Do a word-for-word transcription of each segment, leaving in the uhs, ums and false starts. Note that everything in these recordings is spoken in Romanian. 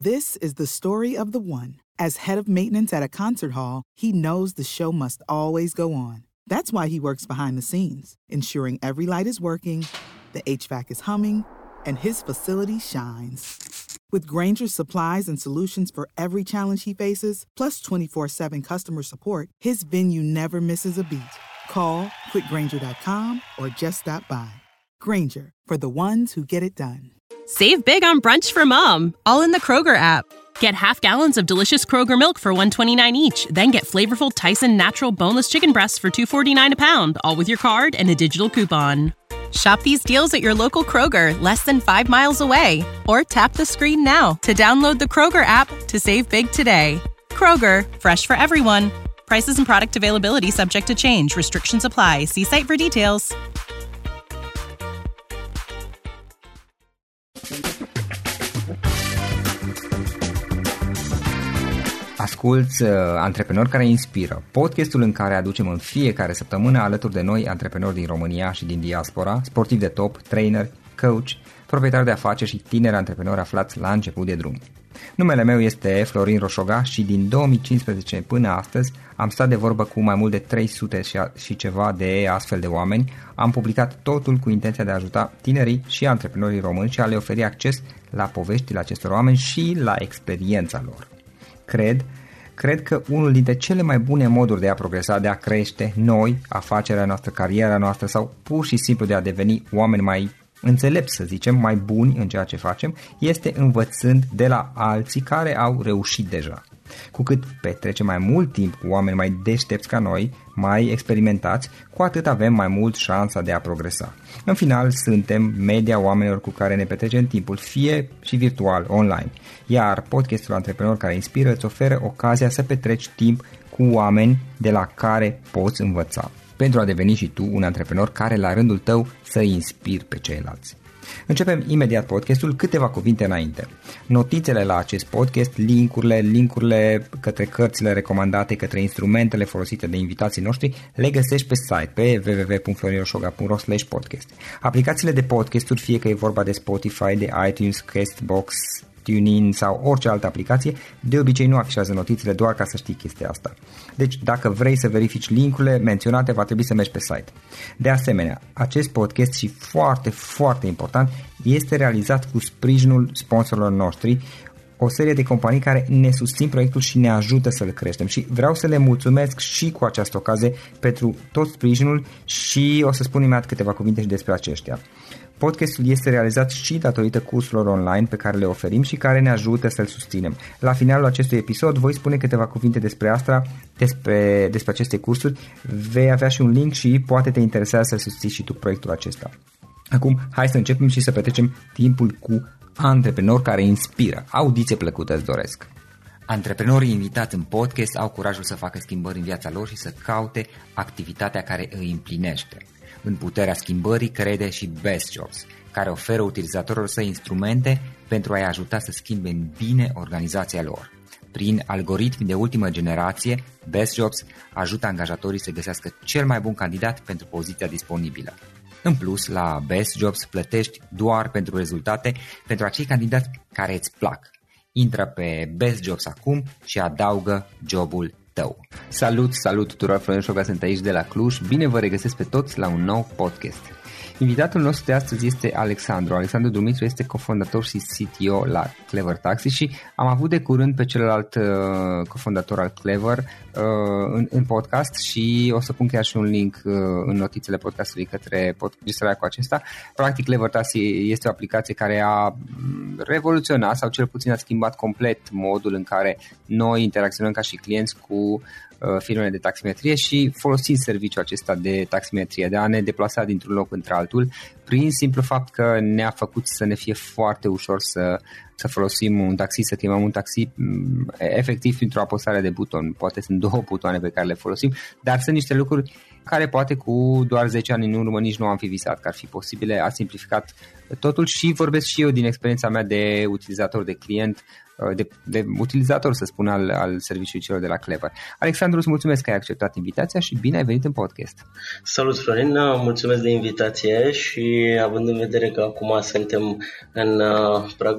This is the story of the one. As head of maintenance at a concert hall, he knows the show must always go on. That's why he works behind the scenes, ensuring every light is working, the H V A C is humming, and his facility shines. With Grainger's supplies and solutions for every challenge he faces, plus twenty-four seven customer support, his venue never misses a beat. Call quick grainger dot com or just stop by. Grainger, for the ones who get it done. Save big on brunch for mom, all in the Kroger app. Get half gallons of delicious Kroger milk for one dollar and twenty-nine cents each. Then get flavorful Tyson natural boneless chicken breasts for two dollars and forty-nine cents a pound, all with your card and a digital coupon. Shop these deals at your local Kroger, less than five miles away. Or tap the screen now to download the Kroger app to save big today. Kroger, fresh for everyone. Prices and product availability subject to change. Restrictions apply. See site for details. Asculți uh, Antreprenori care inspiră, podcastul în care aducem în fiecare săptămână alături de noi antreprenori din România și din diaspora, sportivi de top, trainer, coach, proprietari de afaceri și tineri antreprenori aflați la început de drum. Numele meu este Florin Roșoga și din două mii cincisprezece până astăzi am stat de vorbă cu mai mult de trei sute și ceva de astfel de oameni. Am publicat totul cu intenția de a ajuta tinerii și antreprenorii români și a le oferi acces la poveștile acestor oameni și la experiența lor. Cred, cred că unul dintre cele mai bune moduri de a progresa, de a crește noi, afacerea noastră, cariera noastră sau pur și simplu de a deveni oameni mai înțelepți, să zicem, mai buni în ceea ce facem, este învățând de la alții care au reușit deja. Cu cât petrecem mai mult timp cu oameni mai deștepți ca noi, mai experimentați, cu atât avem mai mult șansa de a progresa. În final, suntem media oamenilor cu care ne petrecem timpul, fie și virtual, online. Iar podcastul Antreprenori care inspiră îți oferă ocazia să petreci timp cu oameni de la care poți învăța, pentru a deveni și tu un antreprenor care la rândul tău să inspiri pe ceilalți. Începem imediat podcastul, câteva cuvinte înainte. Notițele la acest podcast, linkurile, linkurile către cărțile recomandate, către instrumentele folosite de invitații noștri, le găsești pe site, pe w w w punct florin roșoga punct r o slash podcast. Aplicațiile de podcasturi, fie că e vorba de Spotify, de iTunes, Castbox, TuneIn sau orice altă aplicație, de obicei nu afișează notițele, doar ca să știi chestia asta. Deci dacă vrei să verifici linkurile menționate, va trebui să mergi pe site. De asemenea, acest podcast și foarte, foarte important, este realizat cu sprijinul sponsorilor noștri, o serie de companii care ne susțin proiectul și ne ajută să-l creștem și vreau să le mulțumesc și cu această ocazie pentru tot sprijinul și o să spun imediat câteva cuvinte și despre aceștia. Podcastul este realizat și datorită cursurilor online pe care le oferim și care ne ajută să-l susținem. La finalul acestui episod voi spune câteva cuvinte despre asta, despre, despre aceste cursuri, vei avea și un link și poate te interesează să susții și tu proiectul acesta. Acum, hai să începem și să petrecem timpul cu antreprenori care inspiră. Audiție plăcută îți doresc! Antreprenorii invitați în podcast au curajul să facă schimbări în viața lor și să caute activitatea care îi împlinește. În puterea schimbării crede și Best Jobs, care oferă utilizatorilor săi instrumente pentru a-i ajuta să schimbe în bine organizația lor. Prin algoritmi de ultimă generație, Best Jobs ajută angajatorii să găsească cel mai bun candidat pentru poziția disponibilă. În plus, la Best Jobs plătești doar pentru rezultate pentru acei candidați care îți plac. Intră pe Best Jobs acum și adaugă jobul tău. Salut, salut tuturor, Florin Roșoga sunt aici de la Cluj. Bine vă regăsesc pe toți la un nou podcast. Invitatul nostru de astăzi este Alexandru. Alexandru Dumitru este cofondator și C T O la Clever Taxi și am avut de curând pe celălalt uh, cofondator al Clever uh, în, în podcast și o să pun chiar și un link uh, în notițele podcastului către registrarea cu acesta. Practic Clever Taxi este o aplicație care a revoluționat sau cel puțin a schimbat complet modul în care noi interacționăm ca și clienți cu firmele de taximetrie și folosind serviciul acesta de taximetrie, de a ne deplasa dintr-un loc într-altul, prin simplu fapt că ne-a făcut să ne fie foarte ușor să, să folosim un taxi, să chemăm un taxi efectiv printr-o apăsare de buton. Poate sunt două butoane pe care le folosim, dar sunt niște lucruri care poate cu doar zece ani în urmă nici nu am fi visat că ar fi posibile. A simplificat totul și vorbesc și eu din experiența mea de utilizator, de client, De, de utilizator, să spun, al, al serviciului celor de la Clever. Alexandru, îți mulțumesc că ai acceptat invitația și bine ai venit în podcast. Salut, Florin, mulțumesc de invitație și având în vedere că acum suntem în pragul sărbătorii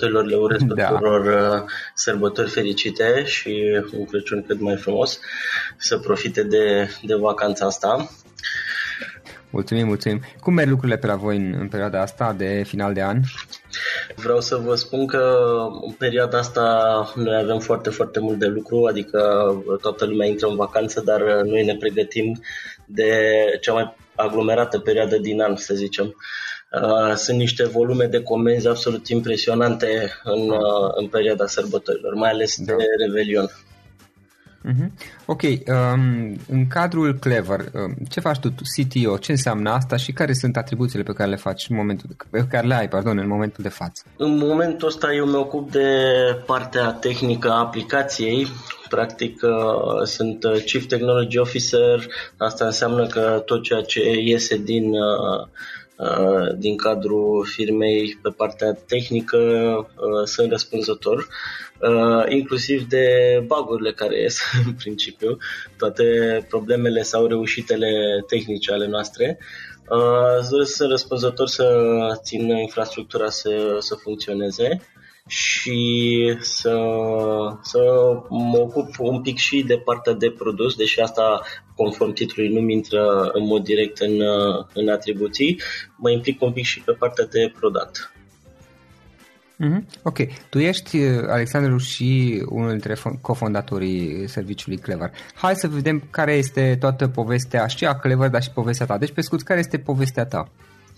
sărbătorilor, le urez Da. tuturor sărbători fericite și un Crăciun cât mai frumos, să profite de, de vacanța asta. Mulțumim, mulțumim. Cum merg lucrurile pe la voi în, în perioada asta de final de an? Vreau să vă spun că în perioada asta noi avem foarte, foarte mult de lucru, adică toată lumea intră în vacanță, dar noi ne pregătim de cea mai aglomerată perioadă din an, să zicem. Sunt niște volume de comenzi absolut impresionante în, în perioada sărbătorilor, mai ales da. de Revelion. Uh-huh. Ok, um, în cadrul Clever, um, ce faci tu, C T O, ce înseamnă asta și care sunt atribuțiile pe care le faci în momentul de, pe care le ai, pardon, în momentul de față? În momentul ăsta eu mă ocup de partea tehnică a aplicației. Practic sunt Chief Technology Officer, asta înseamnă că tot ceea ce iese din din cadrul firmei pe partea tehnică sunt răspunzător, inclusiv de bug-urile care ies în principiu, toate problemele sau reușitele tehnice ale noastre. Sunt răspunzător să țin infrastructura să, să funcționeze și să, să mă ocup un pic și de partea de produs, deși asta, conform titlului, nu-mi intră în mod direct în, în atribuții, mă implic un pic și pe partea de product. Mm-hmm. Ok. Tu ești, Alexandru, și unul dintre cofondatorii serviciului Clever. Hai să vedem care este toată povestea și a Clever, dar și povestea ta. Deci, pe scurt, care este povestea ta?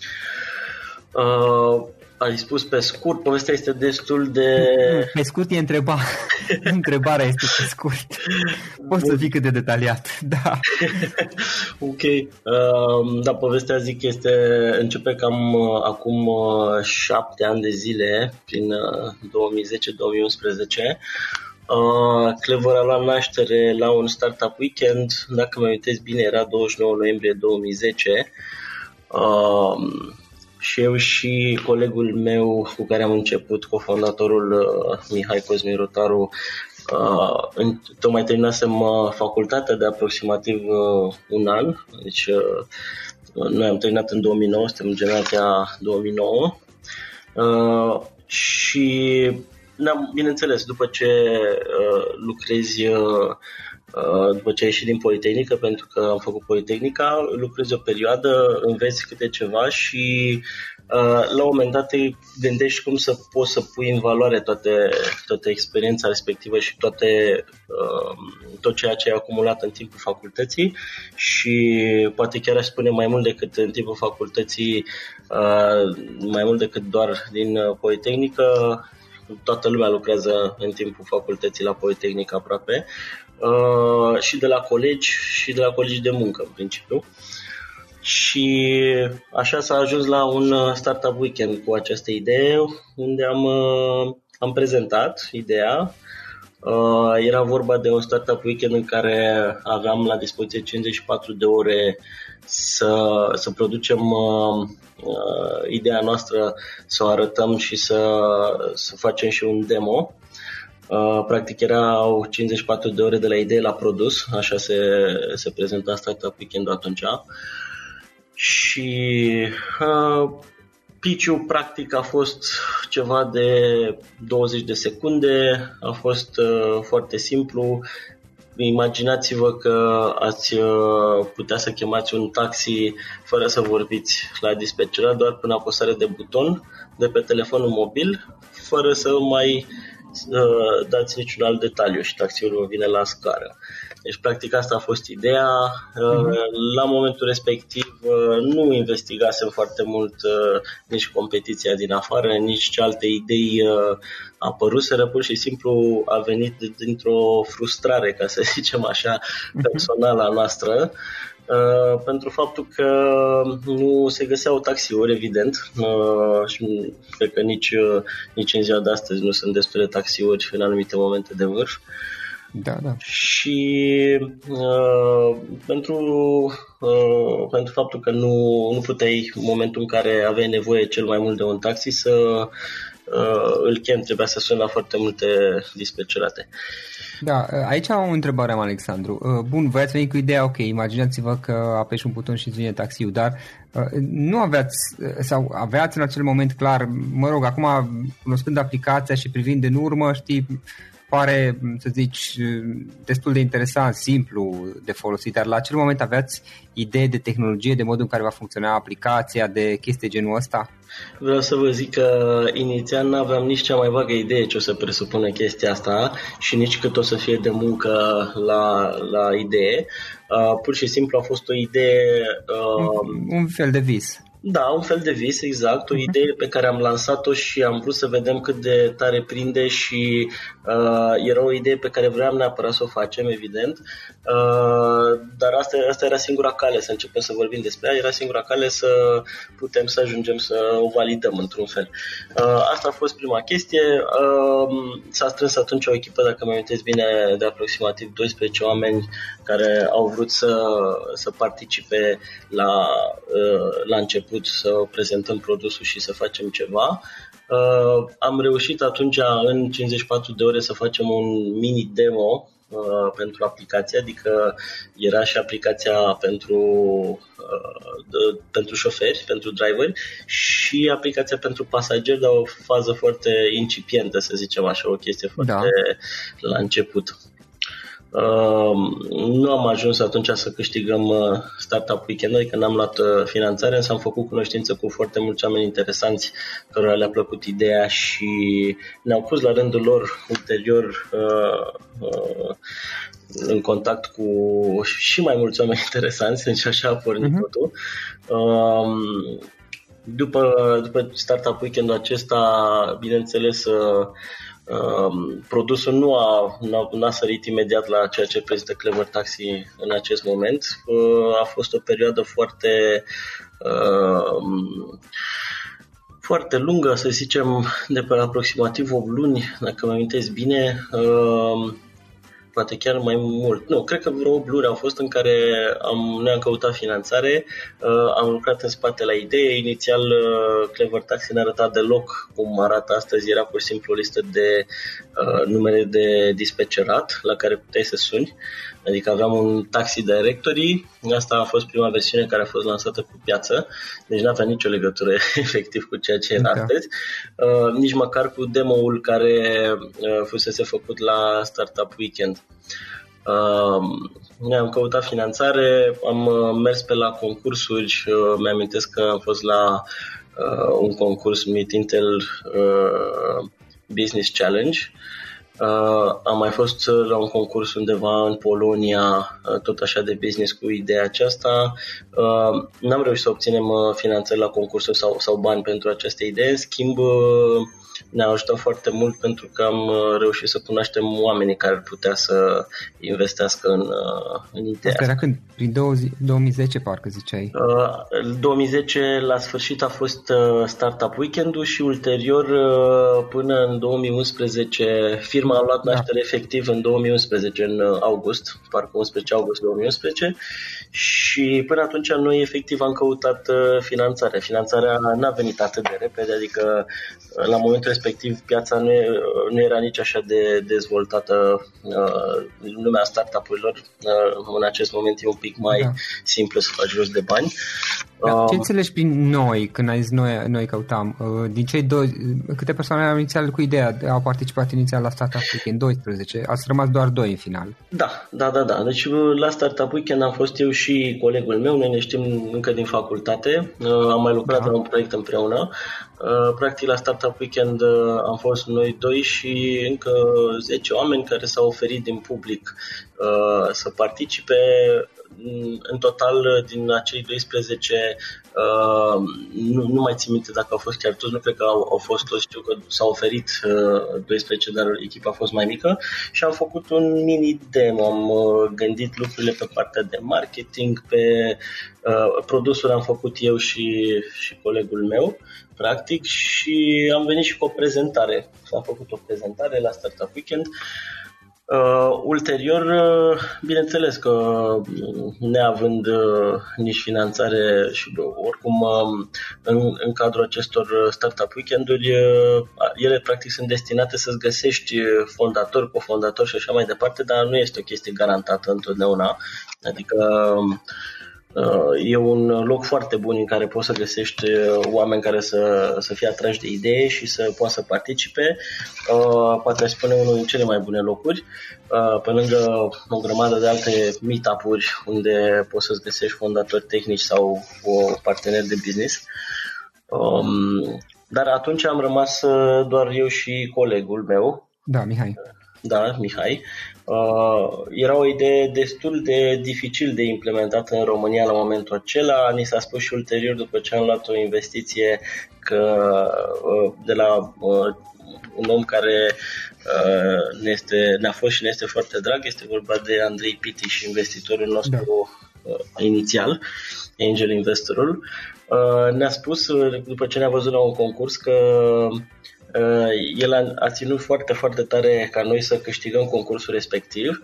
Uh... Ai spus pe scurt, povestea este destul de... Pe scurt e întreba. Întrebarea este pe scurt. Poți să fii cât de detaliat. Da. Ok. Uh, da, povestea, zic, este... Începe cam uh, acum uh, șapte ani de zile, prin uh, două mii zece două mii unsprezece. Uh, Clever a luat naștere la un startup weekend. Dacă mă amintesc bine, era douăzeci și nouă noiembrie două mii zece. Uh, Și eu și colegul meu cu care am început, cofondatorul uh, Mihai Cosmin Rotaru, uh, în, tocmai terminasem uh, facultatea de aproximativ uh, un an. Deci uh, noi am terminat în două mii nouă, suntem în generația două mii nouă. Uh, și, da, bineînțeles, după ce uh, lucrezi... Uh, după ce ai ieșit din Politehnică, pentru că am făcut Politehnica, lucrezi o perioadă, înveți câte ceva și la un moment dat te gândești cum să poți să pui în valoare toate, toată experiența respectivă și toate, tot ceea ce ai acumulat în timpul facultății și poate chiar aș spune mai mult decât în timpul facultății, mai mult decât doar din Politehnică. Toată lumea lucrează în timpul facultății la Politehnică aproape. Uh, și de la colegi și de la colegi de muncă în principiu. Și așa s-a ajuns la un startup weekend cu această idee, unde am, uh, am prezentat ideea. Uh, era vorba de un startup weekend în care aveam la dispoziție cincizeci și patru de ore să, să producem uh, uh, ideea noastră, să o arătăm și să, să facem și un demo. Uh, practic erau cincizeci și patru de ore de la idee la produs, așa se, se prezenta Startup Weekend-ul atunci. Și uh, pitch-ul practic a fost ceva de douăzeci de secunde, a fost uh, foarte simplu. Imaginați-vă că ați uh, putea să chemați un taxi fără să vorbiți la dispecerat, doar prin apăsare de buton de pe telefonul mobil, fără să mai uh, dați niciun alt detaliu și taxiul vă vine la scară. Deci, practic, asta a fost ideea. Uh-huh. La momentul respectiv uh, nu investigasem foarte mult uh, nici competiția din afară, nici ce alte idei uh, apăruseră. Pur și simplu a venit dintr-o frustrare, ca să zicem așa, personală a noastră. Uh, pentru faptul că nu se găseau taxiuri, evident, uh, și cred că nici, uh, nici în ziua de astăzi nu sunt destule taxiuri în anumite momente de vârf. Da, da. Și uh, pentru, uh, pentru faptul că nu, nu puteai, în momentul în care aveai nevoie cel mai mult de un taxi, să uh, îl chem, trebuia să suni la foarte multe dispecerate. Da, aici am o întrebare, am Alexandru. Bun, voi ați venit cu ideea, ok, imaginați-vă că apeși un buton și îți vine taxiul, dar nu aveați, sau aveați în acel moment clar, mă rog, acum cunoscând aplicația și privind în urmă, știi, pare, să zici, destul de interesant, simplu de folosit, dar la acel moment aveați idee de tehnologie, de modul în care va funcționa aplicația, de chestii genul ăsta? Vreau să vă zic că inițial nu aveam nici cea mai vagă idee ce o să presupune chestia asta și nici cât o să fie de muncă la, la idee. Uh, pur și simplu a fost o idee... Uh, un, un fel de vis. Da, un fel de vis, exact, o idee pe care am lansat-o și am vrut să vedem cât de tare prinde și uh, era o idee pe care vreau neapărat să o facem, evident, uh, dar asta, asta era singura cale, să începem să vorbim despre ea, era singura cale să putem să ajungem să o validăm într-un fel. Uh, asta a fost prima chestie, uh, s-a strâns atunci o echipă, dacă mă amintesc bine, de aproximativ doisprezece oameni care au vrut să, să participe la, uh, la început, să prezentăm produsul și să facem ceva. Uh, am reușit atunci în cincizeci și patru de ore să facem un mini demo uh, pentru aplicație, adică era și aplicația pentru, uh, de, pentru șoferi, pentru driveri și aplicația pentru pasageri, dar o fază foarte incipientă, să zicem așa, o chestie foarte da. la început. Uh, nu am ajuns atunci să câștigăm uh, Startup Weekend, adică n-am luat uh, finanțare, însă am făcut cunoștință cu foarte mulți oameni interesanți cărora le-a plăcut ideea și ne-au pus la rândul lor ulterior uh, uh, în contact cu și mai mulți oameni interesanți, deci așa a pornit uh-huh. totul. Uh, după, după Startup Weekend-ul acesta, bineînțeles, uh, Uh, produsul nu a, n-a, n-a sărit imediat la ceea ce prezintă Clever Taxi în acest moment. Uh, a fost o perioadă foarte uh, foarte lungă, să zicem, de pe aproximativ opt luni, dacă mă amintesc bine, uh, poate chiar mai mult. Nu, cred că vreo opt luni au fost în care am, noi am căutat finanțare, uh, am lucrat în spate la idee. Inițial, uh, Clever Taxi n-a arătat deloc cum arată astăzi, era pur și simplu o listă de uh, numere de dispecerat la care puteai să suni. Adică aveam un taxi directory, asta a fost prima versiune care a fost lansată pe piață, deci nu avea nicio legătură efectiv cu ceea ce era okay. astăzi, uh, nici măcar cu demo-ul care uh, fusese făcut la Startup Weekend. Uh, noi am căutat finanțare, am uh, mers pe la concursuri, uh, mi-amintesc că am fost la uh, un concurs numit Intel uh, Business Challenge. Uh, am mai fost la un concurs undeva în Polonia, uh, tot așa de business cu ideea aceasta. Uh, n-am reușit să obținem uh, finanțări la concursuri sau, sau bani pentru aceste idei. În schimb, uh, ne-a ajutat foarte mult pentru că am uh, reușit să cunoaștem oamenii care ar putea să investească în, uh, în ideea asta. Era când? Prin două mii zece, parcă ziceai. Uh, două mii zece, la sfârșit, a fost uh, Startup Weekend-ul și ulterior, uh, până în două mii unsprezece, firma a luat naștere da. efectiv în două mii unsprezece, în august, parcă unsprezece august două mii unsprezece, și până atunci noi efectiv am căutat uh, finanțare. Finanțarea n-a venit atât de repede, adică uh, la momentul respectiv piața nu, nu era nici așa de dezvoltată. Uh, lumea startup-urilor uh, în acest moment e un pic mai da. simplu să faci rost de bani. Da, ce înțelegi prin noi, când ai zis noi, noi căutam? Din cei doi, câte persoane au inițial cu ideea, au participat inițial la Startup Weekend? doisprezece, ați rămas doar doi în final. Da, da, da, da. Deci la Startup Weekend am fost eu și colegul meu, noi ne știm încă din facultate, am mai lucrat da. la un proiect împreună. Practic la Startup Weekend am fost noi doi și încă zece oameni care s-au oferit din public să participe. În total, din acei doisprezece, uh, nu, nu mai țin minte dacă au fost chiar toți, nu cred că au, au fost toți, știu că s-au oferit uh, doisprezece, dar echipa a fost mai mică și am făcut un mini demo, am uh, gândit lucrurile pe partea de marketing, pe uh, produsul am făcut eu și, și colegul meu, practic, și am venit și cu o prezentare. Am făcut o prezentare la Startup Weekend. Uh, ulterior, uh, bineînțeles că neavând uh, nici finanțare și oricum uh, în, în cadrul acestor startup weekend-uri, uh, ele practic sunt destinate să-ți găsești fondatori, cofondatori și așa mai departe, dar nu este o chestie garantată întotdeauna. Adică e un loc foarte bun în care poți să găsești oameni care să, să fie atrași de idee și să poată să participe. Poate aș spune unul din cele mai bune locuri, pe lângă o grămadă de alte meetup-uri unde poți să-ți găsești fondatori tehnici sau parteneri de business. Dar atunci am rămas doar eu și colegul meu. Da, Mihai. Da, Mihai. Uh, era o idee destul de dificil de implementată în România la momentul acela. Ni s-a spus și ulterior, după ce am luat o investiție, că uh, de la uh, un om care uh, ne este, ne-a fost și ne este foarte drag, este vorba de Andrei Pitiș, investitorul nostru da. uh, inițial, angel investorul. Uh, ne-a spus, după ce ne-a văzut la un concurs, că Uh, el a, a ținut foarte, foarte tare ca noi să câștigăm concursul respectiv,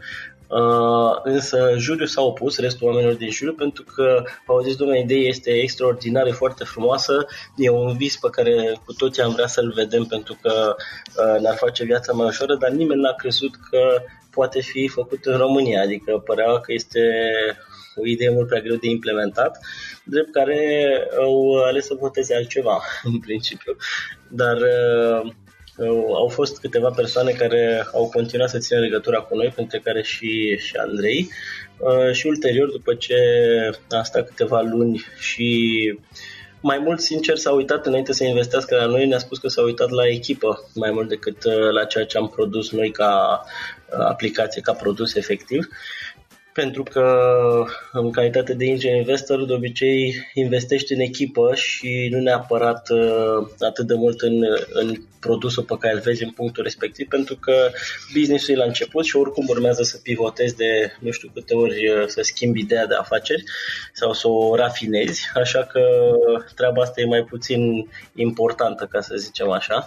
uh, însă juriul s-a opus, restul oamenilor din juriu, pentru că au zis, domnule, ideea este extraordinară, foarte frumoasă, e un vis pe care cu toții am vrea să-l vedem pentru că uh, ne-ar face viața mai ușoară, dar nimeni n-a crezut că poate fi făcut în România, adică părea că este o idee mult prea greu de implementat, drept care au ales să voteze altceva, în principiu. Dar uh, au fost câteva persoane care au continuat să țină legătura cu noi, printre care și, și Andrei. Uh, și ulterior, după ce a stat câteva luni și mai mult, sincer, s-a uitat înainte să investească la noi, ne-a spus că s-a uitat la echipă mai mult decât uh, la ceea ce am produs noi ca uh, aplicație, ca produs efectiv. Pentru că în calitate de angel investor de obicei investești în echipă și nu neapărat uh, atât de mult în, în produsul pe care îl vezi în punctul respectiv, pentru că business-ul e la început și oricum urmează să pivotezi de nu știu câte ori uh, să schimbi ideea de afaceri sau să o rafinezi, așa că treaba asta e mai puțin importantă, ca să zicem așa.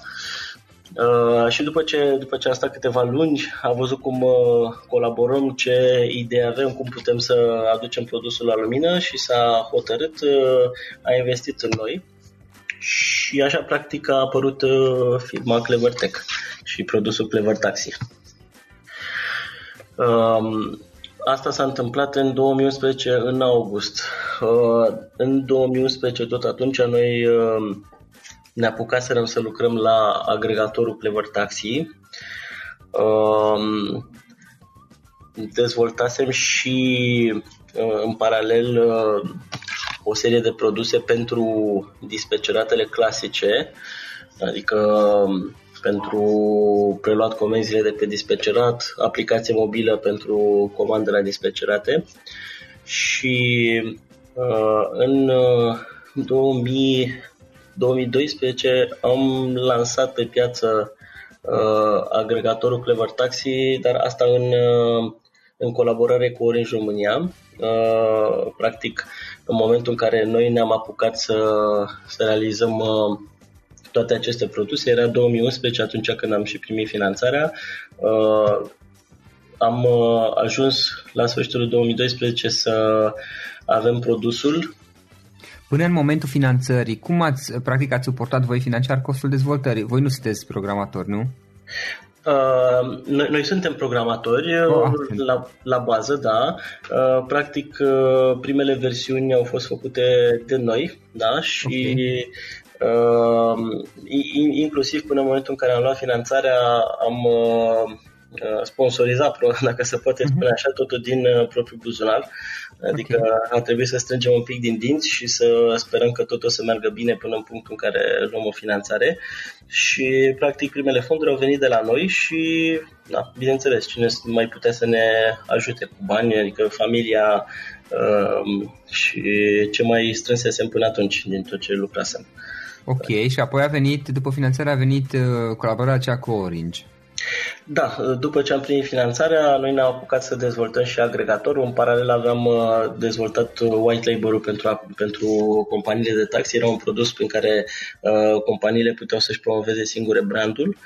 Uh, și după ce, după ce am stat câteva luni, a văzut cum uh, colaborăm, ce idei avem, cum putem să aducem produsul la lumină și s-a hotărât, uh, a investit în noi și așa practic a apărut uh, firma Clevertech și produsul Clever Taxi. Uh, asta s-a întâmplat în două mii unsprezece, în august. Uh, în două mii unsprezece, tot atunci, noi uh, ne apucaserăm să lucrăm la agregatorul Clever Taxi. Dezvoltasem și în paralel o serie de produse pentru dispeceratele clasice, adică pentru preluat comenzile de pe dispecerat, aplicație mobilă pentru comandă la dispecerat. Și în două mii doisprezece am lansat pe piață uh, agregatorul Clever Taxi, dar asta în, uh, în colaborare cu Orange România. Uh, practic, în momentul în care noi ne-am apucat să, să realizăm uh, toate aceste produse, era două mii unsprezece, atunci când am și primit finanțarea. Uh, am uh, ajuns la sfârșitul două mii doisprezece să avem produsul. Până în momentul finanțării, cum ați, practic, ați suportat voi financiar costul dezvoltării? Voi nu sunteți programatori, nu? Uh, noi, noi suntem programatori oh, la, la bază, da. Uh, practic, uh, primele versiuni au fost făcute de noi, da, și okay. uh, inclusiv până în momentul în care am luat finanțarea, am uh, sponsorizat, dacă se poate spune așa, totul din uh, propriul buzunar. Adică okay. a trebuit să strângem un pic din dinți și să sperăm că tot o să meargă bine până în punctul în care luăm o finanțare. Și practic primele fonduri au venit de la noi și, da, bineînțeles, cine mai putea să ne ajute cu bani, adică familia uh, și ce mai strânsesem până atunci din tot ce lucrasem. Ok, și apoi a venit, după finanțare a venit uh, colaborarea aceea cu Orange. Da, după ce am primit finanțarea, noi ne-am apucat să dezvoltăm și agregatorul. În paralel aveam dezvoltat white label-ul pentru, pentru companiile de taxi. Era un produs prin care uh, companiile puteau să-și promoveze singure brandul.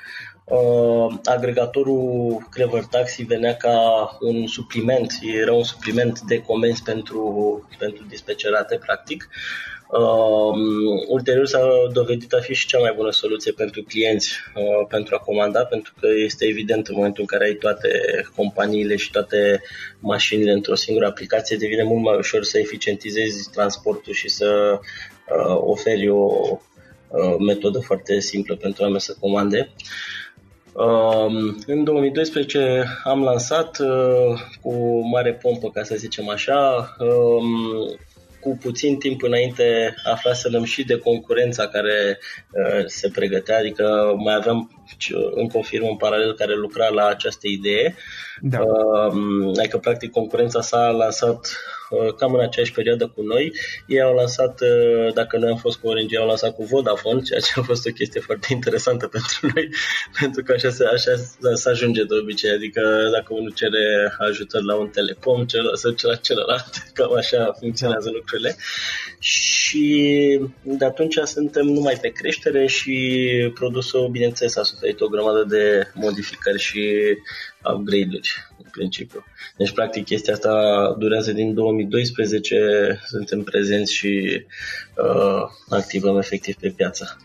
Uh, agregatorul Clever Taxi venea ca un supliment, era un supliment de comenzi pentru, pentru dispecerate, practic. Uh, ulterior s-a dovedit a fi și cea mai bună soluție pentru clienți uh, pentru a comanda, pentru că este evident în momentul în care ai toate companiile și toate mașinile într-o singură aplicație, devine mult mai ușor să eficientizezi transportul și să uh, oferi o uh, metodă foarte simplă pentru oameni să comande. Uh, în două mii doisprezece am lansat uh, cu mare pompă, ca să zicem așa. Uh, cu puțin timp înainte aflaserăm și de concurența care uh, se pregătea, adică mai aveam încă o firmă în paralel care lucra la această idee. Da. Uh, adică practic concurența s-a lansat uh, cam în aceeași perioadă cu noi. Ei au lansat, uh, dacă noi am fost cu Orange, au lansat cu Vodafone, ceea ce a fost o chestie foarte interesantă pentru noi, pentru că așa se, așa se ajunge de obicei, adică dacă unul cere ajutor la un telecom, celălalt să cere la celălalt, cam așa funcționează lucrurile. Și de atunci suntem numai pe creștere și produsul, bineînțeles, a suferit o grămadă de modificări și upgrade-uri în principiu. Deci, practic, chestia asta durează din două mii doisprezece, suntem prezenți și uh, activăm efectiv pe piață.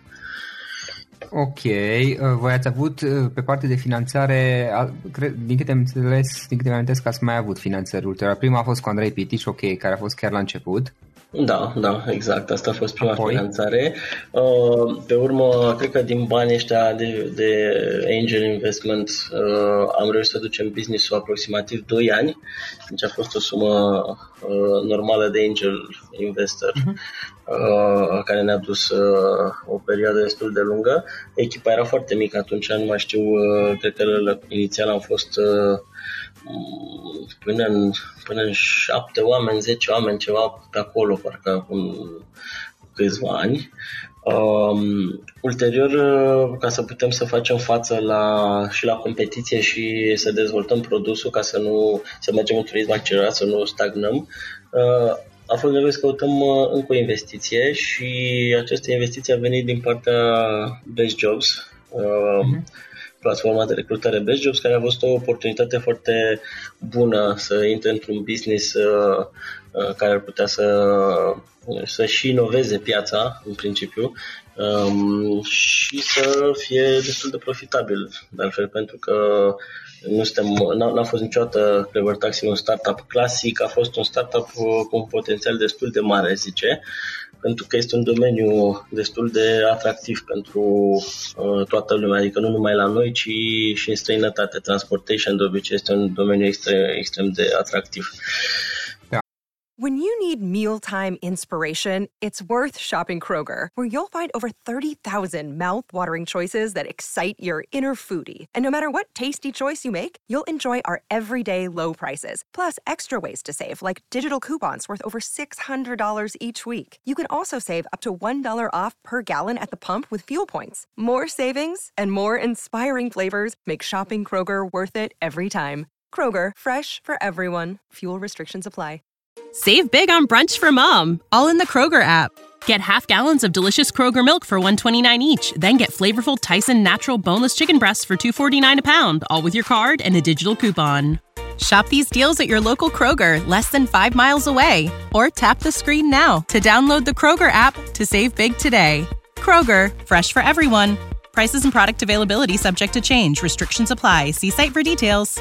Ok, voi ați avut pe partea de finanțare, din câte am înțeles, din câte mi-am amintesc că ați mai avut finanțări ulterior. Prima a fost cu Andrei Pitiș, ok, care a fost chiar la început. Da, da, exact. Asta a fost prima Apoi. finanțare. Uh, pe urmă, cred că din banii ăștia de, de angel investment uh, am reușit să ducem business-ul aproximativ doi ani. Deci a fost o sumă uh, normală de angel investor uh-huh. uh, care ne-a dus uh, o perioadă destul de lungă. Echipa era foarte mică atunci, nu mai știu, uh, cred că inițial am fost... Uh, Până în, până în șapte oameni, zece oameni, ceva pe acolo, parcă acum câțiva ani. Um, ulterior, ca să putem să facem față la, și la competiție și să dezvoltăm produsul, ca să nu să mergem într-un ritm accelerat, să nu stagnăm, uh, a fost nevoie să căutăm uh, încă o investiție și această investiție a venit din partea Best Jobs. Uh, mm-hmm. Platforma de recrutare Best Jobs, care a fost o oportunitate foarte bună să intre într-un business uh, uh, care ar putea să, să și inoveze piața, în principiu, um, și să fie destul de profitabil, de altfel, pentru că nu suntem, n-a, n-a fost niciodată Clever Taxi un startup clasic, a fost un startup cu un potențial destul de mare, zice, pentru că este un domeniu destul de atractiv pentru uh, toată lumea, adică nu numai la noi, ci și în străinătate. Transportation de obicei este un domeniu extrem, extrem de atractiv. When you need mealtime inspiration, it's worth shopping Kroger, where you'll find over thirty thousand mouth-watering choices that excite your inner foodie. And no matter what tasty choice you make, you'll enjoy our everyday low prices, plus extra ways to save, like digital coupons worth over six hundred dollars each week. You can also save up to one dollar off per gallon at the pump with fuel points. More savings and more inspiring flavors make shopping Kroger worth it every time. Kroger, fresh for everyone. Fuel restrictions apply. Save big on brunch for mom, all in the Kroger app. Get half gallons of delicious Kroger milk for one dollar and twenty-nine cents each. Then get flavorful Tyson natural boneless chicken breasts for two dollars and forty-nine cents a pound, all with your card and a digital coupon. Shop these deals at your local Kroger, less than five miles away. Or tap the screen now to download the Kroger app to save big today. Kroger, fresh for everyone. Prices and product availability subject to change. Restrictions apply. See site for details.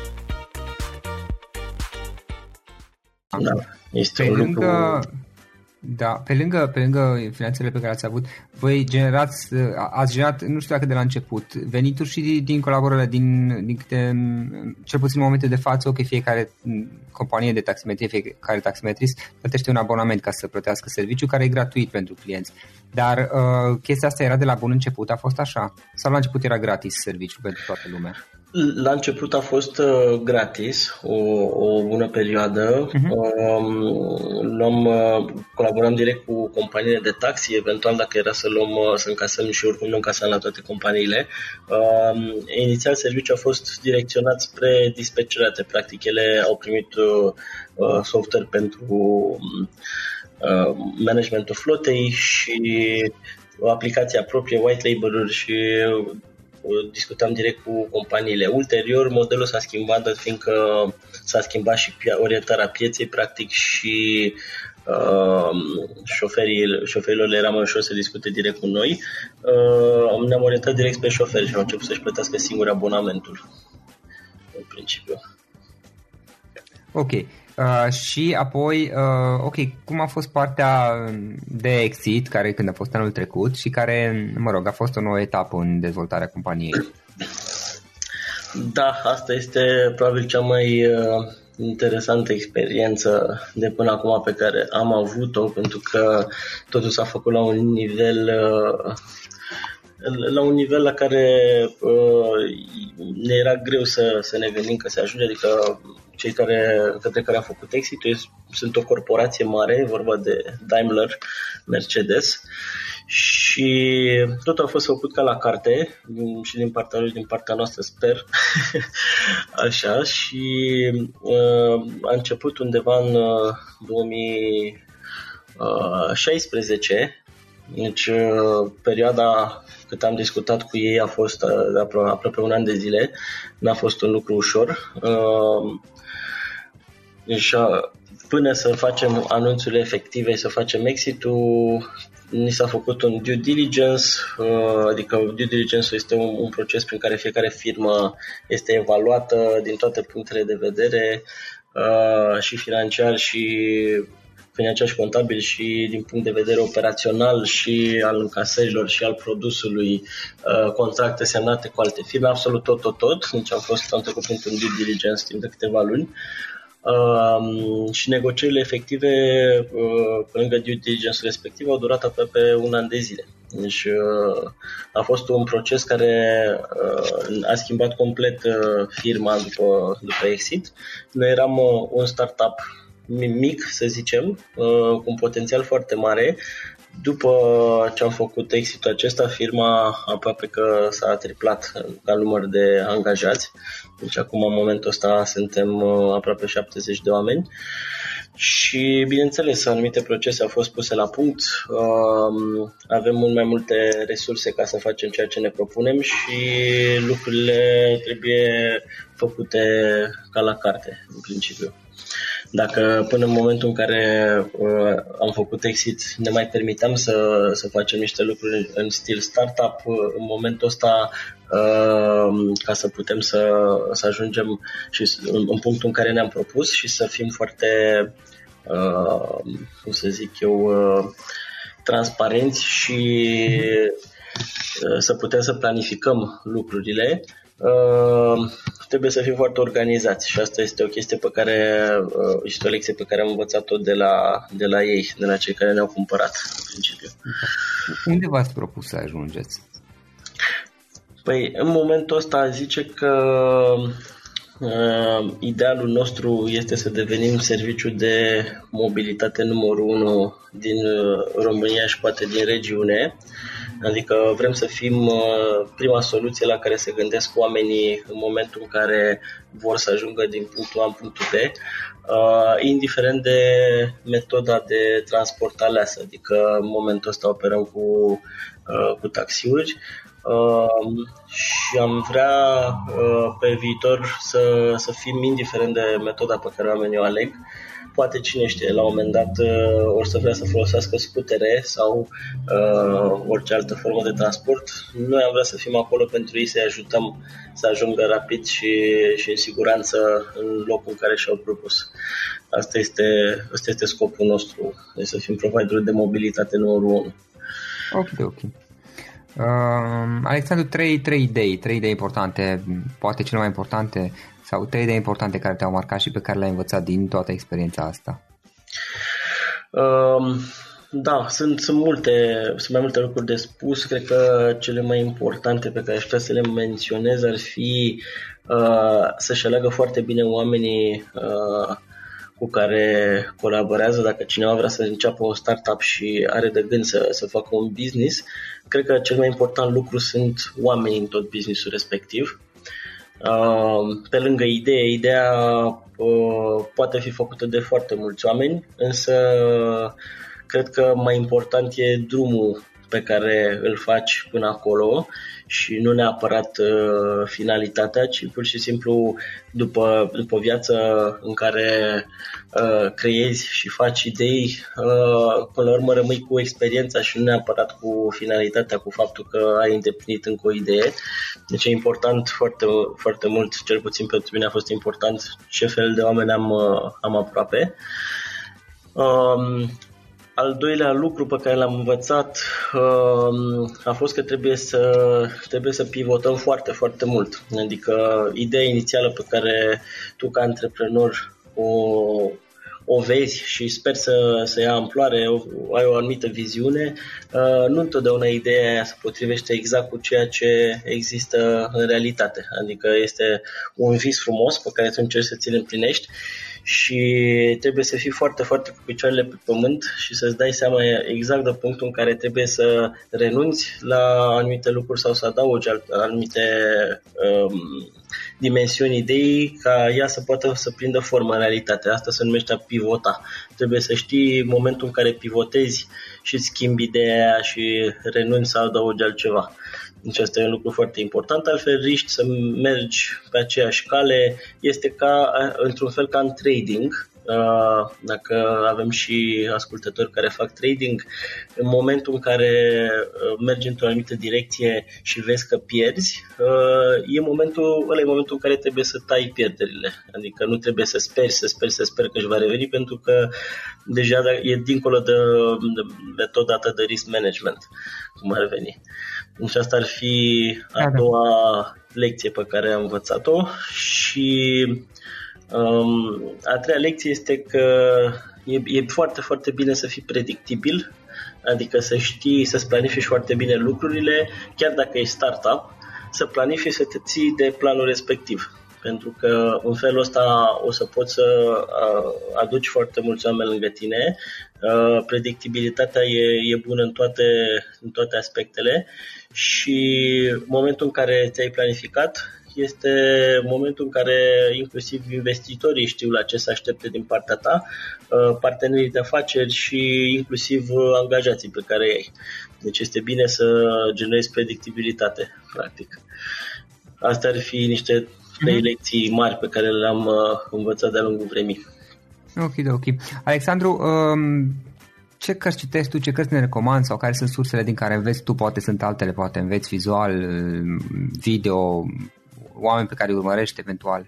Da, este pe un lângă, lucru... da, pe lângă, pe lângă finanțele pe care ați avut, voi generați, ați generat, nu știu dacă de la început, venituri și din colaborările, din, din câte, cel puțin în momente de față, ok, fiecare companie de taximetrie, fiecare taximetrist plătește un abonament ca să plătească serviciu care e gratuit pentru clienți. Dar uh, chestia asta era de la bun început, a fost așa? Sau la început era gratis serviciu pentru toată lumea? La început a fost uh, gratis, o, o bună perioadă. Uh-huh. Um, luăm, uh, colaborăm direct cu companiile de taxi, eventual dacă era să luăm, uh, să încasăm și oricum nu încasăm la toate companiile. Um, inițial serviciul a fost direcționat spre dispecerate, practic ele au primit uh, uh, software pentru uh, managementul flotei și o aplicație proprie, white label-uri și discutam direct cu companiile. Ulterior, modelul s-a schimbat, dar fiindcă s-a schimbat și orientarea pieței, practic, și uh, șoferii, șoferilor le era mai ușor să discute direct cu noi. Uh, ne-am orientat direct pe șoferi și au început să-și plătească singur abonamentul, în principiu. Ok. Uh, și apoi, uh, ok, cum a fost partea de exit, care când a fost anul trecut și care, mă rog, a fost o nouă etapă în dezvoltarea companiei? Da, asta este probabil cea mai uh, interesantă experiență de până acum pe care am avut-o, pentru că totul s-a făcut la un nivel... Uh, la un nivel la care uh, ne era greu să, să ne gândim că se ajunge, adică cei care, către care am făcut exit-ul sunt o corporație mare, vorba de Daimler, Mercedes, și totul a fost făcut ca la carte și din partea lor și din partea noastră, sper. Așa, și uh, a început undeva în uh, două mii șaisprezece, deci uh, perioada cât am discutat cu ei a fost uh, apro- aproape un an de zile, n-a fost un lucru ușor. Uh, deci uh, până să facem anunțurile efective, să facem exit-ul, ni s-a făcut un due diligence, uh, adică due diligence este un, un proces prin care fiecare firmă este evaluată din toate punctele de vedere, uh, și financiar și financiar și contabil și din punct de vedere operațional și al încasărilor și al produsului, uh, contracte semnate cu alte firme, absolut tot, tot, tot. Deci am fost am trecut printr-un due diligence timp de câteva luni. Uh, și negocierile efective, uh, pe lângă due diligence respectiv, au durat aproape un an de zile. Deci uh, a fost un proces care uh, a schimbat complet uh, firma după, după exit. Noi eram uh, un startup mic, să zicem, uh, cu un potențial foarte mare. După ce am făcut exit-ul acesta, firma aproape că s-a triplat ca număr de angajați. Deci acum, în momentul ăsta, suntem aproape șaptezeci de oameni. Și, bineînțeles, anumite procese au fost puse la punct. Avem mult mai multe resurse ca să facem ceea ce ne propunem și lucrurile trebuie făcute ca la carte, în principiu. Dacă până în momentul în care uh, am făcut exit ne mai permiteam să, să facem niște lucruri în stil startup, uh, în momentul ăsta, uh, ca să putem să, să ajungem și în, în punctul în care ne-am propus și să fim foarte, uh, cum să zic eu, uh, transparenți și uh, să putem să planificăm lucrurile, uh, trebuie să fim foarte organizați și asta este o chestie pe care, uh, este o lecție pe care am învățat-o de la, de la ei, de la cei care ne-au cumpărat, în principiu. Unde v-ați propus să ajungeți? Păi, în momentul ăsta zice că uh, idealul nostru este să devenim serviciu de mobilitate numărul unu din România și poate din regiune. Adică vrem să fim uh, prima soluție la care se gândesc oamenii în momentul în care vor să ajungă din punctul A în punctul B, uh, indiferent de metoda de transport aleasă. Adică în momentul ăsta operăm cu, uh, cu taxiuri uh, și am vrea uh, pe viitor să, să fim indiferent de metoda pe care oamenii o aleg. Poate cine știe, la un moment dat uh, or să vrea să folosească scutere sau uh, orice altă formă de transport. Noi am vrea să fim acolo pentru ei, să-i ajutăm să ajungă rapid și, și în siguranță în locul în care și-au propus. Asta este, asta este scopul nostru, de să fim providerul de mobilitate numărul unu. Ok, ok. Uh, Alexandru, trei, trei idei, trei idei importante, poate cele mai importante, sau trei idei importante care te-au marcat și pe care le-ai învățat din toată experiența asta? Uh, da, sunt, sunt multe, sunt mai multe lucruri de spus. Cred că cele mai importante pe care aș vrea să le menționez ar fi uh, să-și aleagă foarte bine oamenii uh, cu care colaborează. Dacă cineva vrea să înceapă un startup și are de gând să, să facă un business, cred că cel mai important lucru sunt oamenii în tot businessul respectiv. Pe lângă idee, ideea poate fi făcută de foarte mulți oameni, însă cred că mai important e drumul pe care îl faci până acolo și nu neapărat uh, finalitatea, ci pur și simplu după, după viață în care uh, creezi și faci idei, uh, până la urmă rămâi cu experiența și nu neapărat cu finalitatea, cu faptul că ai îndeplinit încă o idee. Deci e important foarte, foarte mult, cel puțin pentru mine a fost important ce fel de oameni am, uh, am aproape. Um, Al doilea lucru pe care l-am învățat uh, a fost că trebuie să, trebuie să pivotăm foarte, foarte mult. Adică ideea inițială pe care tu ca antreprenor o, o vezi și sper să, să ia amploare, o, ai o anumită viziune, uh, nu întotdeauna ideea aia se potrivește exact cu ceea ce există în realitate. Adică este un vis frumos pe care tu încerci să ți-l împlinești și trebuie să fii foarte, foarte cu picioarele pe pământ și să-ți dai seama exact de punctul în care trebuie să renunți la anumite lucruri sau să adaugi anumite um, dimensiuni ideii ca ea să poată să prindă formă în realitate. Asta se numește a pivota. Trebuie să știi momentul în care pivotezi și schimbi ideea și renunți să adaugi altceva. Deci asta e un lucru foarte important, altfel riști să mergi pe aceeași cale, este ca, într-un fel ca în trading, dacă avem și ascultători care fac trading, în momentul în care mergi într-o anumită direcție și vezi că pierzi, e momentul, ăla e momentul în care trebuie să tai pierderile, adică nu trebuie să speri, să speri, să speri că își va reveni, pentru că deja e dincolo de metoda ta de risk management, cum ar veni. Deci asta ar fi a doua lecție pe care am învățat-o și um, a treia lecție este că e, e foarte, foarte bine să fii predictibil, adică să știi, să-ți planifici foarte bine lucrurile, chiar dacă ești startup, să planifici, să te ții de planul respectiv. Pentru că în felul ăsta o să poți să aduci foarte mulți oameni lângă tine. Predictibilitatea e, e bună în toate, în toate aspectele și momentul în care ți-ai planificat este momentul în care inclusiv investitorii știu la ce să aștepte din partea ta, partenerii de afaceri și inclusiv angajații pe care ai. Deci este bine să generezi predictibilitate, practic. Astea ar fi niște trei lecții mari pe care le-am uh, învățat de-a lungul vremii. Ok, ok. Alexandru, um, ce cărți citești tu, ce cărți ne recomanzi sau care sunt sursele din care înveți tu? Poate sunt altele, poate înveți vizual, video, oameni pe care îi urmărești eventual.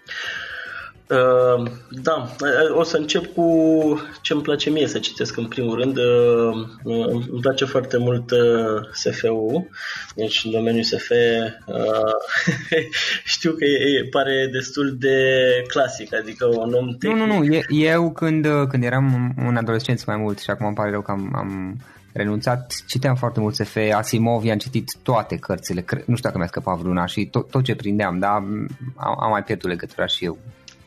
Uh, da, o să încep cu ce îmi place mie să citesc în primul rând. Uh, îmi place foarte mult uh, S F-ul, deci în domeniul S F uh, știu că e, pare destul de clasic, adică un om tehnic. Nu, nu, nu, eu când, când eram un adolescent mai mult și acum îmi pare rău că am, am renunțat, citeam foarte mult S F, Asimov, i-am citit toate cărțile, nu știu dacă mi-a scăpat vreuna și tot, tot ce prindeam, dar am, am mai pierdut legătura și eu.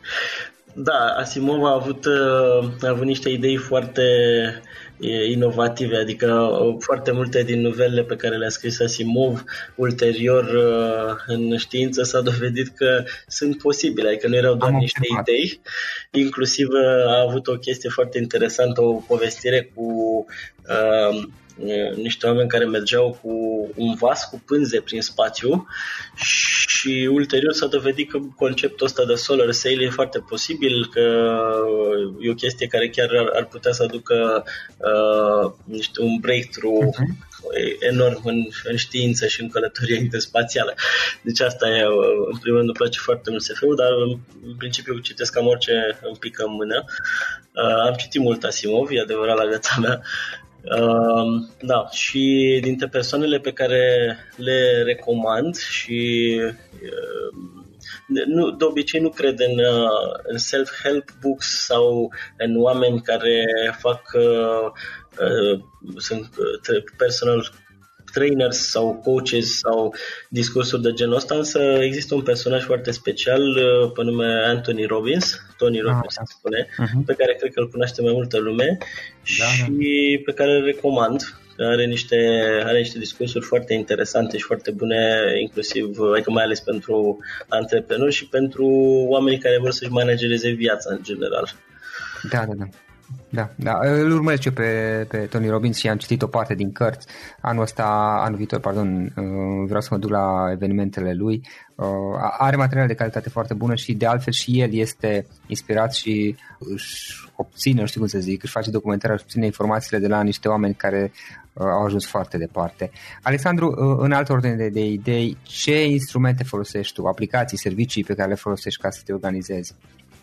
Da, Asimov a avut, a avut niște idei foarte inovative, adică foarte multe din novelele pe care le-a scris Asimov ulterior în știință s-a dovedit că sunt posibile, adică nu erau doar Am niște observat. idei. Inclusiv a avut o chestie foarte interesantă, o povestire cu uh, niște oameni care mergeau cu un vas cu pânze prin spațiu și ulterior s-a dovedit că conceptul ăsta de solar sail e foarte posibil, că e o chestie care chiar ar, ar putea să aducă uh, niște, un breakthrough uh-huh. enorm în, în știință și în călătoria interspațială. Deci asta e, în primul rând îmi place foarte mult S F-ul, dar în principiu citesc cam orice îmi pică în mână. Uh, am citit mult Asimov, e adevărat, la viața mea. Uh, da, și dintre persoanele pe care le recomand și uh, nu, de obicei nu cred în, uh, în self-help books sau în oameni care fac uh, uh, sunt personal trainers sau coaches sau discursuri de genul ăsta, însă există un personaj foarte special pe nume Anthony Robbins, Tony Robbins se spune, uh-huh. pe care cred că îl cunoaște mai multă lume da, și da. pe care îl recomand. Are niște, are niște discursuri foarte interesante și foarte bune, inclusiv, adică mai ales pentru antreprenori și pentru oamenii care vor să-și managereze viața în general. Da, da, da. Da, da, îl urmăresc eu pe, pe Tony Robbins și am citit o parte din cărți. Anul ăsta, anul viitor, pardon, vreau să mă duc la evenimentele lui. Are material de calitate foarte bună și de altfel și el este inspirat și își obține, nu știu cum să zic, își face documentarea, își obține informațiile de la niște oameni care au ajuns foarte departe. Alexandru, în altă ordine de, de idei, ce instrumente folosești tu, aplicații, servicii pe care le folosești ca să te organizezi?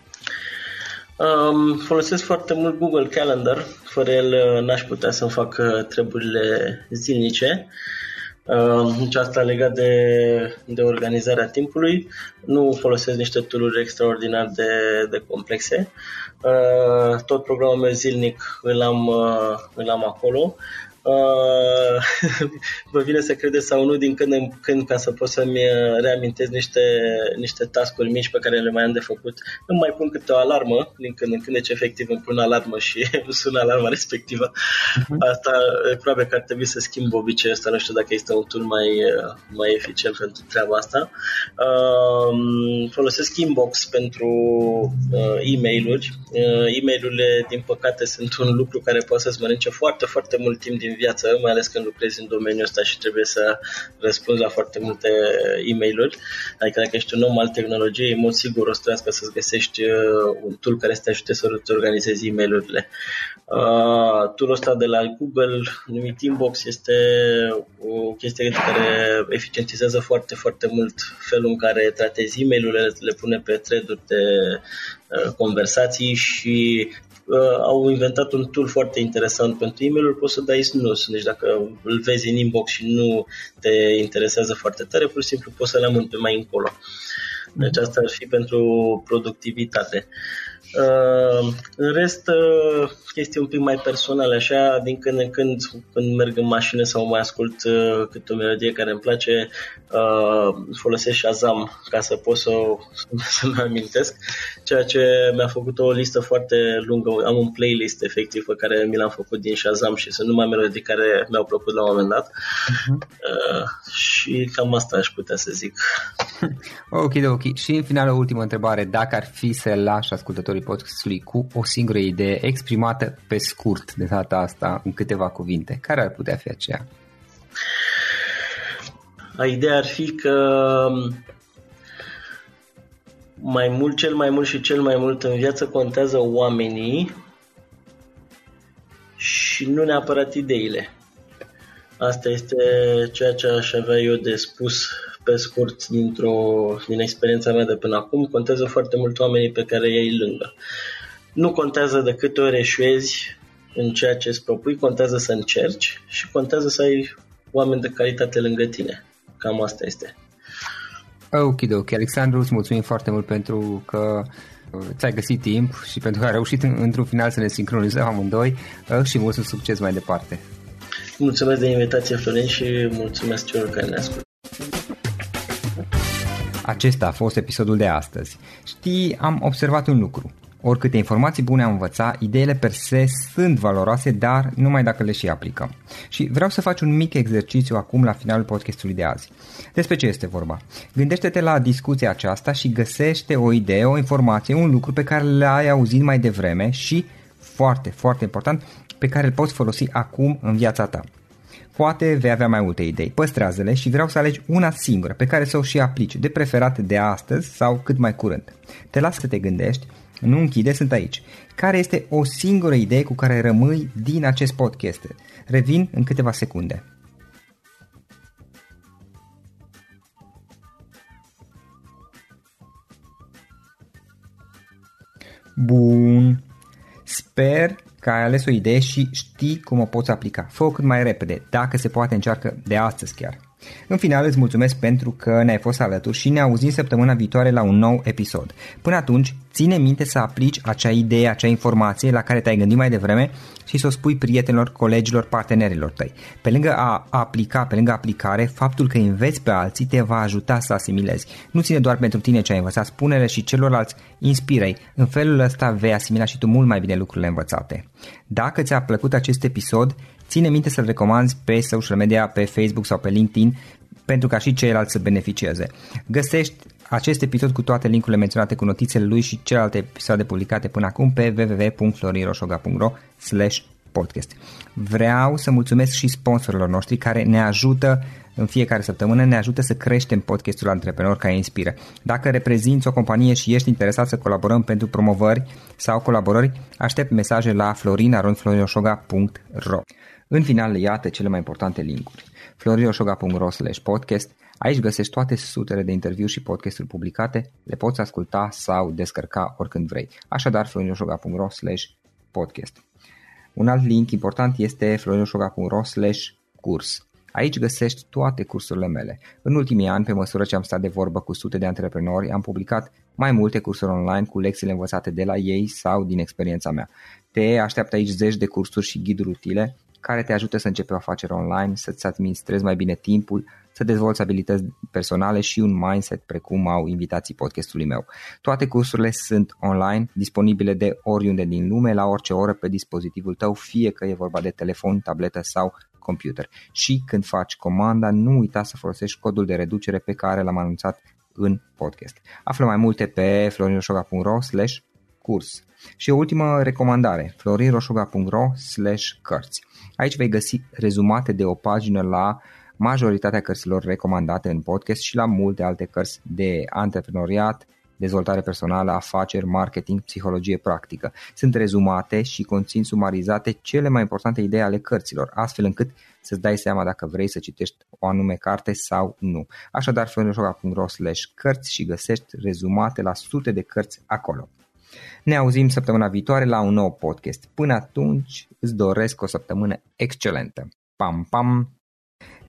Um, folosesc foarte mult Google Calendar, fără el n-aș putea să-mi fac treburile zilnice. Uh, nici asta legat de, de organizarea timpului. Nu folosesc niște tool-uri extraordinar de, de complexe. Uh, tot programul meu zilnic îl am, uh, îl am acolo. Uh, vă vine să credeți sau nu din când în când ca să pot să-mi reamintesc niște, niște task-uri mici pe care le mai am de făcut. Îmi mai pun câte o alarmă din când în când, deci efectiv îmi pun alarmă și îmi sună alarma respectivă. Uh-huh. Asta probabil că ar trebui să schimb obiceiul ăsta, nu știu dacă este un tool mai, mai eficient pentru treaba asta. Uh, folosesc Inbox pentru uh, e-mail-uri. Uh, e-mail-urile, din păcate, sunt un lucru care poate să-ți mănânce foarte, foarte mult timp din viață, mai ales când lucrezi în domeniul ăsta și trebuie să răspunzi la foarte multe e-mail-uri. Adică dacă ești un om al tehnologiei, în mod sigur o să trească să-ți găsești un tool care să te ajute să te organizezi e-mail-urile. Uh, tool-ul ăsta de la Google, numit Inbox, este o chestie care eficientizează foarte, foarte mult felul în care tratezi e-mail-urile, le pune pe thread-uri de uh, conversații și Uh, au inventat un tool foarte interesant pentru e-mail-uri, poți să dai snooze. Deci dacă îl vezi în inbox și nu te interesează foarte tare, pur și simplu poți să le amâni pe mai încolo. Deci asta ar fi pentru productivitate. Uh, în rest, uh, chestii un pic mai personale, așa, din când în când, când merg în mașină sau mai ascult uh, câte o melodie care îmi place, uh, folosesc Shazam ca să pot să, să-mi amintesc, ceea ce mi-a făcut o listă foarte lungă, am un playlist efectiv pe care mi l-am făcut din Shazam și sunt numai melodii care mi-au plăcut la un moment dat. Uh-huh. Uh, și cam asta aș putea să zic. Ok, ok. Și în final o ultimă întrebare, dacă ar fi să lași ascultătorii podcastului cu o singură idee exprimată pe scurt de data asta în câteva cuvinte, care ar putea fi aceea? Ideea ar fi că mai mult, cel mai mult și cel mai mult în viață contează oamenii și nu neapărat ideile. Asta este ceea ce aș avea eu de spus pe scurt dintr-o, din experiența mea de până acum. Contează foarte mult oamenii pe care i-ai lângă. Nu contează de câte ori eșuezi în ceea ce îți propui, contează să încerci și contează să ai oameni de calitate lângă tine. Cam asta este. Ok, ok. Alexandru, îți mulțumim foarte mult pentru că ți-ai găsit timp și pentru că ai reușit într-un final să ne sincronizăm amândoi și mult succes mai departe. Mulțumesc de invitație, Florin, și mulțumesc celor care ne ascultă. Acesta a fost episodul de astăzi. Știi, am observat un lucru. Oricâte informații bune am învățat, ideile per se sunt valoroase, dar numai dacă le și aplicăm. Și vreau să faci un mic exercițiu acum la finalul podcastului de azi. Despre ce este vorba? Gândește-te la discuția aceasta și găsește o idee, o informație, un lucru pe care l-ai auzit mai devreme și, foarte, foarte important, pe care îl poți folosi acum în viața ta. Poate vei avea mai multe idei, păstrează-le și vreau să alegi una singură pe care să o și aplici, de preferat de astăzi sau cât mai curând. Te las să te gândești, nu închide, sunt aici. Care este o singură idee cu care rămâi din acest podcast? Revin în câteva secunde. Bun. Sper că ai ales o idee și știi cum o poți aplica. Fă-o cât mai repede, dacă se poate încearcă de astăzi chiar. În final îți mulțumesc pentru că ne-ai fost alături și ne auzim săptămâna viitoare la un nou episod. Până atunci, ține minte să aplici acea idee, acea informație la care te-ai gândit mai devreme și să o spui prietenilor, colegilor, partenerilor tăi. Pe lângă a aplica, pe lângă aplicare, faptul că înveți pe alții te va ajuta să asimilezi. Nu ține doar pentru tine ce ai învățat, spune-le și celorlalți, inspiră-i. În felul ăsta vei asimila și tu mult mai bine lucrurile învățate. Dacă ți-a plăcut acest episod, ține minte să-l recomanzi pe social media, pe Facebook sau pe LinkedIn, pentru ca și ceilalți să beneficieze. Găsești acest episod cu toate linkurile menționate cu notițele lui și celelalte episoade publicate până acum pe w w w punct florin roșoga punct r o slash podcast. Vreau să mulțumesc și sponsorilor noștri care ne ajută în fiecare săptămână, ne ajută să creștem podcastul Antreprenor care inspiră. Dacă reprezinți o companie și ești interesat să colaborăm pentru promovări sau colaborări, aștept mesaje la florin arond florin roșoga punct r o. În final, iată cele mai importante linkuri. florin roșoga punct r o slash podcast. Aici găsești toate sutele de interviuri și podcasturi publicate, le poți asculta sau descărca oricând vrei. Așadar, florin roșoga punct r o slash podcast. Un alt link important este florin roșoga punct r o slash curs. Aici găsești toate cursurile mele. În ultimii ani, pe măsură ce am stat de vorbă cu sute de antreprenori, am publicat mai multe cursuri online cu lecțiile învățate de la ei sau din experiența mea. Te așteaptă aici zeci de cursuri și ghiduri utile care te ajută să începi o afacere online, să-ți administrezi mai bine timpul, să dezvolți abilități personale și un mindset precum au invitații podcastului meu. Toate cursurile sunt online, disponibile de oriunde din lume, la orice oră pe dispozitivul tău, fie că e vorba de telefon, tabletă sau computer. Și când faci comanda, nu uita să folosești codul de reducere pe care l-am anunțat în podcast. Află mai multe pe florin roșoga punct r o slash curs. Și o ultimă recomandare, florin roșoga punct r o slash cărți. Aici vei găsi rezumate de o pagină la majoritatea cărților recomandate în podcast și la multe alte cărți de antreprenoriat, dezvoltare personală, afaceri, marketing, psihologie practică. Sunt rezumate și conțin sumarizate cele mai importante idei ale cărților, astfel încât să-ți dai seama dacă vrei să citești o anume carte sau nu. Așadar, florin roșoga punct r o slash cărți și găsești rezumate la sute de cărți acolo. Ne auzim săptămâna viitoare la un nou podcast. Până atunci îți doresc o săptămână excelentă. Pam, pam!